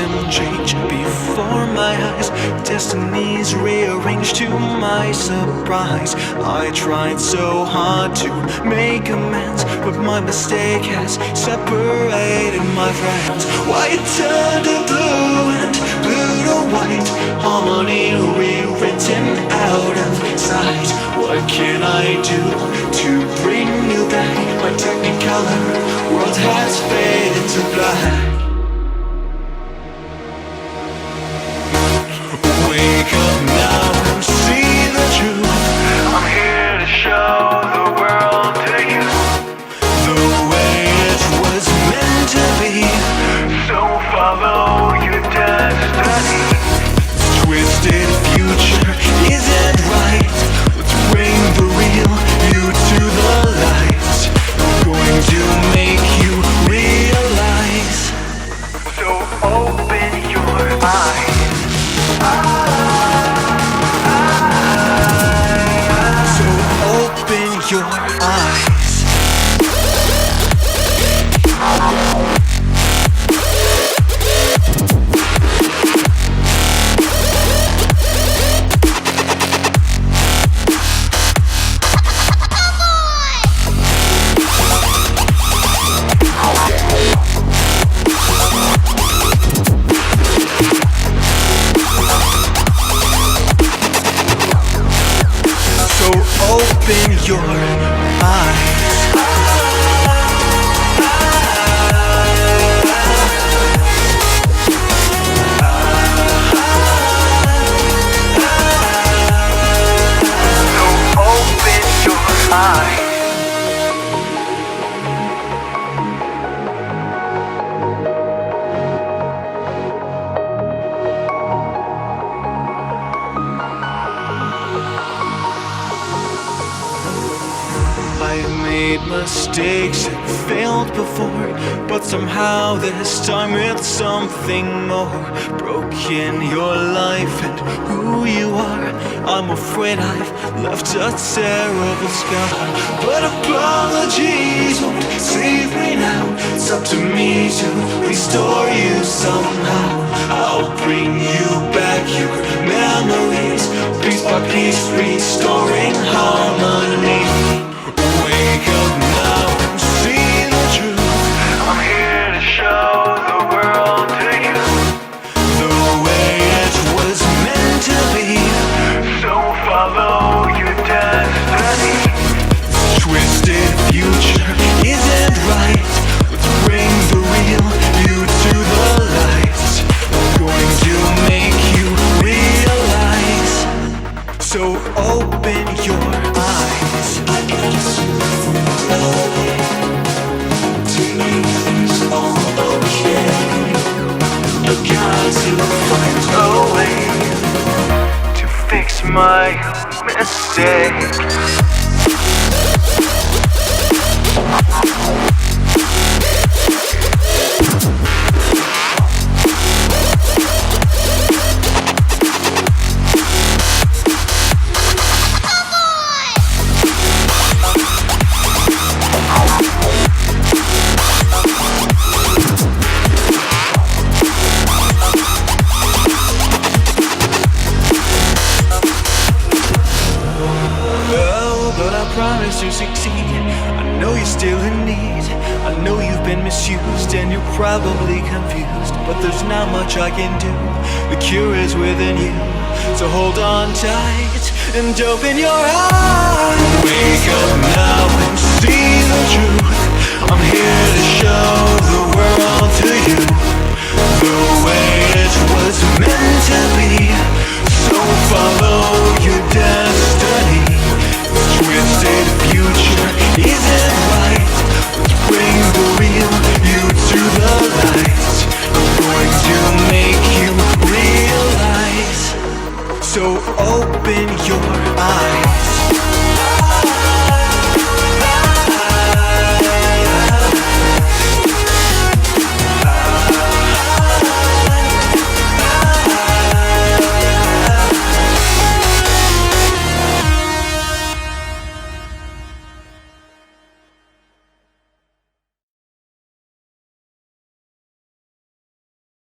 them change before my eyes. Destinies rearranged to my surprise. I tried so hard to make amends, but my mistake has separated my friends. White turned to blue and blue to white, harmony rewritten out of sight. What can I do to bring you back? My technicolor world has faded to black. Wake up now and see the truth. I'm here to show the world to you the way it was meant to be. So follow your destiny. Twisted future isn't right. Let's bring the real you to the light. Going to make you realize. So open your eyes. So open your eyes. Open your eyes. So open your eyes. I've made mistakes and failed before, but somehow this time it's something more. Broken your life and who you are. I'm afraid I've left a terrible scar, but apologies won't save me now. It's up to me to restore you somehow. I'll bring you back your memories, piece by piece, restoring harmony. Wake up now and see the truth. I'm here to show the world to you the way it was meant to be. So follow your destiny. Twisted future isn't right. Let's bring the real you to the light. Going to make you realize. So open your eyes. My mistake. Promise to succeed. I know you're still in need. I know you've been misused and you're probably confused, but there's not much I can do. The cure is within you, so hold on tight and open your eyes. Wake up now and see the truth. I'm here to show the world to you the way it was meant to be. So follow your destiny.